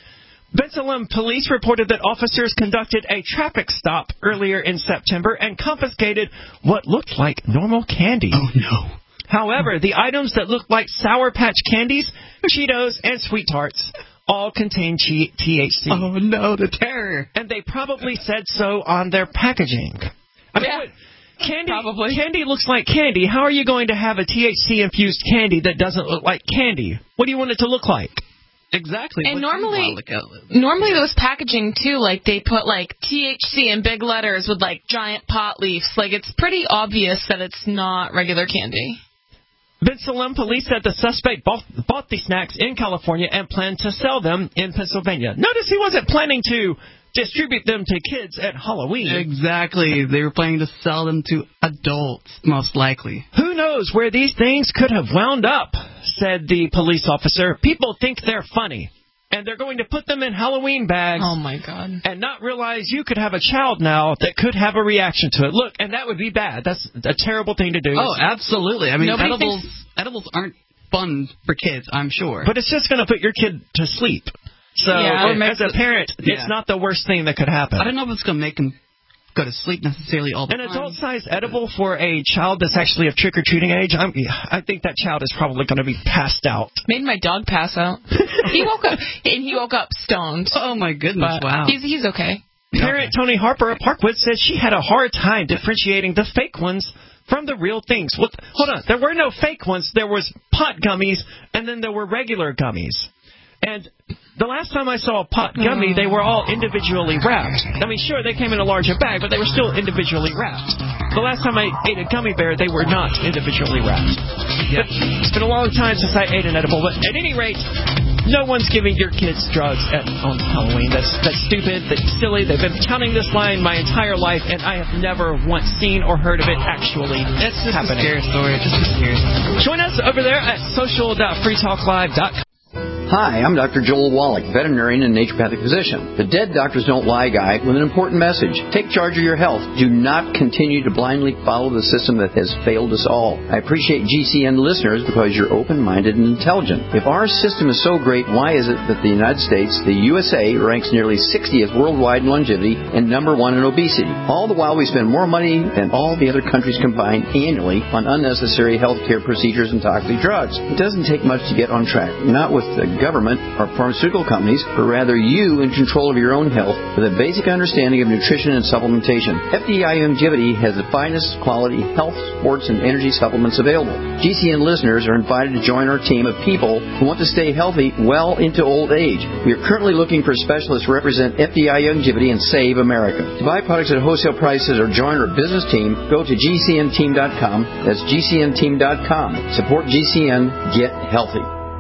Bensalem police reported that officers conducted a traffic stop earlier in September and confiscated what looked like normal candy. Oh, no. However, the items that looked like Sour Patch Candies, Cheetos, and Sweet Tarts all contain T H C. Oh, no, the terror. And they probably said so on their packaging. I mean, Yeah. what, candy, Probably. candy looks like candy. How are you going to have a T H C-infused candy that doesn't look like candy? What do you want it to look like? Exactly. And What do you normally, want to look at? normally those packaging too, like they put like T H C in big letters with like giant pot leaves. Like it's pretty obvious that it's not regular candy. Bensalem police said the suspect bought, bought the snacks in California and planned to sell them in Pennsylvania. Notice he wasn't planning to distribute them to kids at Halloween. Exactly. They were planning to sell them to adults, most likely. Who knows where these things could have wound up, said the police officer. People think they're funny, and they're going to put them in Halloween bags. Oh, my God. And not realize you could have a child now that could have a reaction to it. Look, and that would be bad. That's a terrible thing to do. Oh, absolutely. I mean, Nobody edibles thinks- edibles aren't fun for kids, I'm sure. But it's just going to put your kid to sleep. So, Yeah, as, as a parent, yeah. it's not the worst thing that could happen. I don't know if it's going to make them go to sleep necessarily all the An time. adult-sized edible for a child that's actually of trick-or-treating age, I'm, I think that child is probably going to be passed out. Made my dog pass out. He woke up, and he woke up stoned. Oh, my goodness, But wow. He's, he's okay. Parent Tony Harper of Parkwood said she had a hard time differentiating the fake ones from the real things. Well, hold on. There were no fake ones. There was pot gummies, and then there were regular gummies. And the last time I saw a pot gummy, they were all individually wrapped. I mean, sure, they came in a larger bag, but they were still individually wrapped. The last time I ate a gummy bear, they were not individually wrapped. Yeah. But it's been a long time since I ate an edible, but at any rate, no one's giving your kids drugs at, on Halloween. That's that's stupid. That's silly. They've been counting this line my entire life, and I have never once seen or heard of it actually It's just happening. a scary story. It's just a scary story. Join us over there at social dot free talk live dot com. Hi, I'm Doctor Joel Wallach, veterinarian and naturopathic physician. The Dead Doctors Don't Lie guy with an important message. Take charge of your health. Do not continue to blindly follow the system that has failed us all. I appreciate G C N listeners because you're open-minded and intelligent. If our system is so great, why is it that the United States, the U S A, ranks nearly sixtieth worldwide in longevity and number one in obesity? All the while we spend more money than all the other countries combined annually on unnecessary healthcare procedures and toxic drugs. It doesn't take much to get on track. Not with the government or pharmaceutical companies, but rather you in control of your own health with a basic understanding of nutrition and supplementation. F D I Longevity has the finest quality health, sports, and energy supplements available. G C N listeners are invited to join our team of people who want to stay healthy well into old age. We are currently looking for specialists to represent F D I Longevity and Save America. To buy products at wholesale prices or join our business team, go to G C N team dot com. That's G C N team dot com. Support G C N. Get healthy.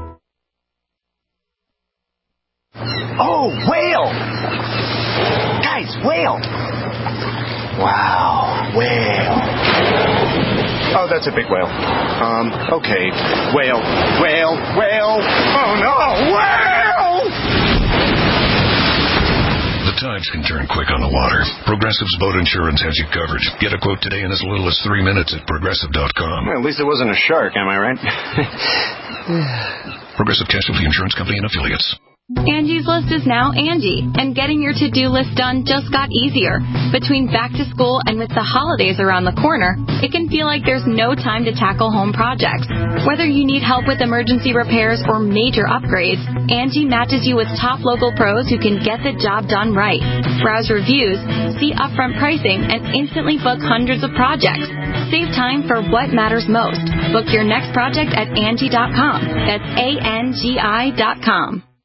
Oh, whale! Guys, whale! Wow, whale. Oh, that's a big whale. Um, okay. Whale, whale, whale. Oh, no, whale! The tides can turn quick on the water. Progressive's boat insurance has you covered. Get a quote today in as little as three minutes at progressive dot com. Well, at least it wasn't a shark, am I right? Progressive Casualty Insurance Company and Affiliates. Angie's List is now Angie, and getting your to-do list done just got easier. Between back to school and with the holidays around the corner, it can feel like there's no time to tackle home projects. Whether you need help with emergency repairs or major upgrades, Angie matches you with top local pros who can get the job done right. Browse reviews, see upfront pricing, and instantly book hundreds of projects. Save time for what matters most. Book your next project at Angie dot com. That's A N G I dot com.